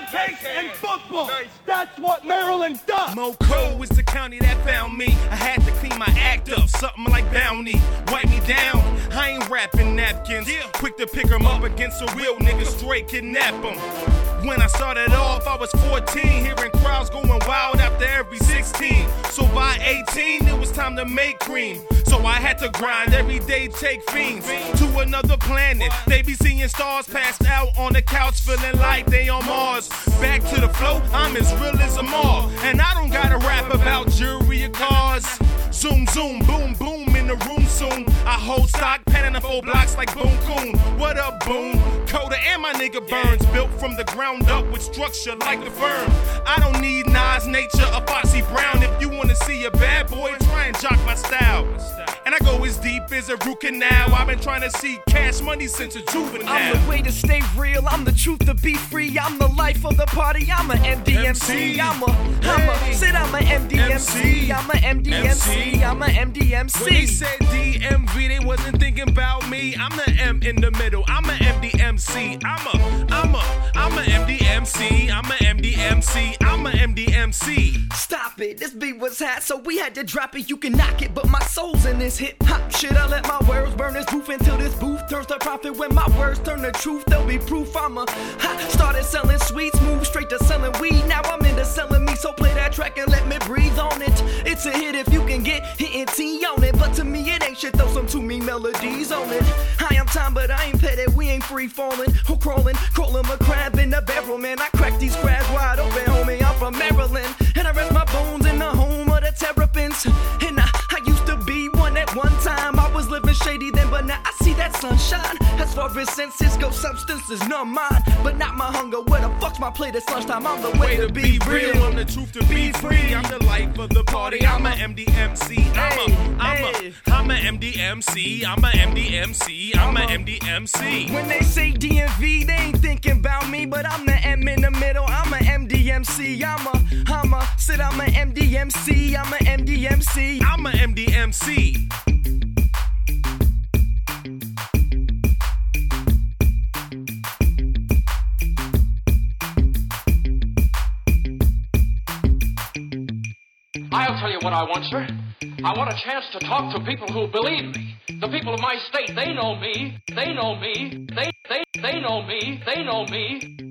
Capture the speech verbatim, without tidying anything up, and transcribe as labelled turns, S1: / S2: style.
S1: pancakes and football. That's what Maryland does.
S2: Moco is the county that found me. I had to clean my act up, something like Bounty. Wipe me down, I ain't rapping napkins. Quick to pick 'em up against a real nigga, straight kidnap 'em. When I started off, I was fourteen, hearing crowds going wild after every sixteen. So by eighteen, it was time to make cream. So I had to grind every day, take fiends to another planet. They be seeing stars passed out on the couch, feeling like they on Mars. Back to the flow, I'm as real as a all. And I don't gotta rap about jewelry or cars. Zoom, zoom, boom, boom, in the room soon. I hold stock, panning the four blocks like Boom Coon. What up, Boom? Coda and my nigga Burns, built from the ground up with structure like the firm. I don't need Nas, Nature, or Foxy Brown. If you wanna see a bad boy, try and jock my style. And I go as deep as a root canal. I've been trying to see cash money since a juvenile.
S3: I'm the way to stay real, I'm the truth to be free. I'm the life of the party, I'm a M D M C. I'm a, I'm a, sit, I'm a M D M C. I'm a M D M C, I'm a M D M C.
S2: When they said D M V, they wasn't thinking about me. I'm the M in the middle, I'm a M D M C. I'm a, I'm a, I'm a M D M C. I'm a M D M C. I'm a M D M C.
S3: Stop it, this beat was hot, so we had to drop it. You can knock it, but my soul's in this hip hop shit. I let my words burn this booth until this booth turns to profit. When my words turn to truth, there'll be proof. I'm a ha, started selling sweets, moved straight to selling weed. Now I'm into selling me, so play that track and let me breathe on it. It's a hit if you can get hit and T on it, but to me it ain't shit. Throw some to me melodies on it. I am time, but I ain't petty. We ain't free falling or crawling, crawling a crab in the barrel, man. I crack these crabs wide open, homie. I'm from Maryland, and I rest my bones in the home of the Terrapins. And I, I used to be one at one time. I was living shady then, but now I see that sunshine. As far as senses go, substances numb mine, but not my hunger. Where the fuck's my plate? It's lunchtime. I'm the way, way to, to be, be real.
S2: real. I'm the truth to be free. I'm the life of the party. I'm a M D M C. I'm a, I'm a, I'm a M D M C. I'm a M D M C. I'm a M D M C.
S3: When they say D M V, they ain't thinking about me, but I'm the M in the middle. I'm a M D M C. I'm a, I'm a, sit, I'm a M D M C. I'm a M D M C.
S2: I'm a M D M C.
S4: I'll tell you what I want, sir. I want a chance to talk to people who believe me. The people of my state, they know me. They know me. They, they, they know me. They know me.